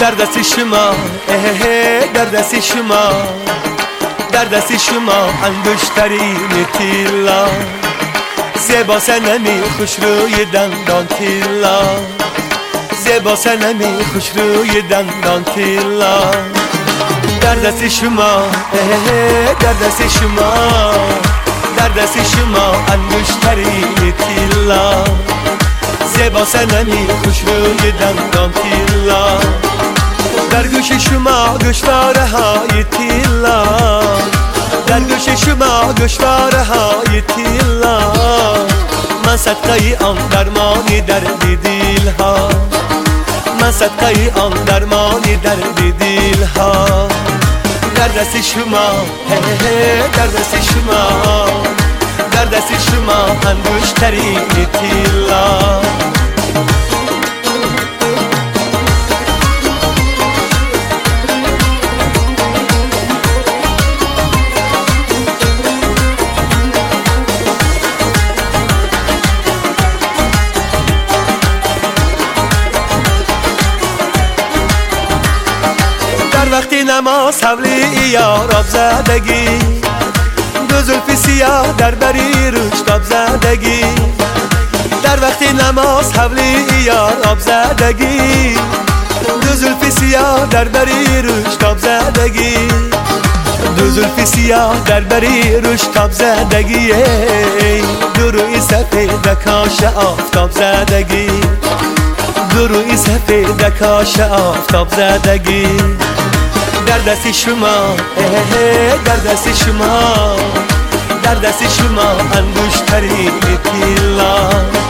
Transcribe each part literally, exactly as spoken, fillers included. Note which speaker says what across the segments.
Speaker 1: در دست شما در دست شما در دست شما انگشترین تیلا زیبا صنمی خوش روی دندان تیلا زیبا صنمی خوش روی دندان تیلا در دست شما در دست شما در دست شما انگشترین تیلا زیبا صنمی خوش روی دندان تیلا در گوش شما گوشواره های تیلا در گوش شما گوشواره های تیلا من صدقه آن درمانی درد دل ها من صدقه آن درمانی درد دل ها در دست شما در دست شما در دست شما انگشترین تیلا در وقتی نماز حولی یار آب زدگی دو زلف سیاه در بری روش تاب زدگی در وقتی نماز حولی یار آب زدگی دو زلف سیاه در بری روش تاب زدگی دو زلف سیاه در بری روش تاب زدگی دو روی سفید کاش آفتاب زدگی دو روی سفید کاش آفتاب زدگی در دست شما در دست شما در دست شما انگشترین تیلا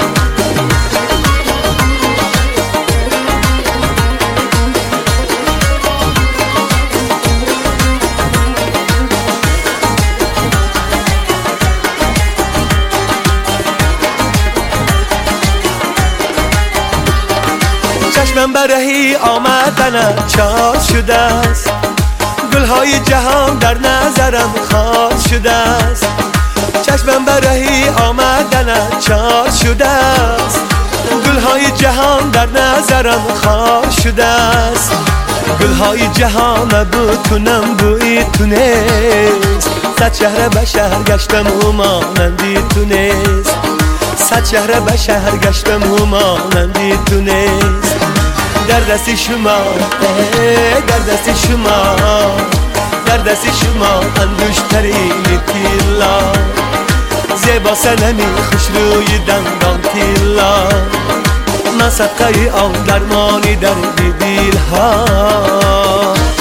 Speaker 1: چشمم برهی آمدن چار شده است گلهای جهان در نظرم خاص شده است چشمم برهی آمدن چار شده است گلهای جهان در نظرم خاص شده است گلهای جهان بتونم بوی تونست صد شهر به شهر گشتم و مانندی تونست صد شهر به شهر گشتم و مانندی تونست در دست شما در دست شما در دست شما انگشترین تیلا زیبا صنمی خوش روی دندان تیلا من صدقه آن درمانی درد دل ها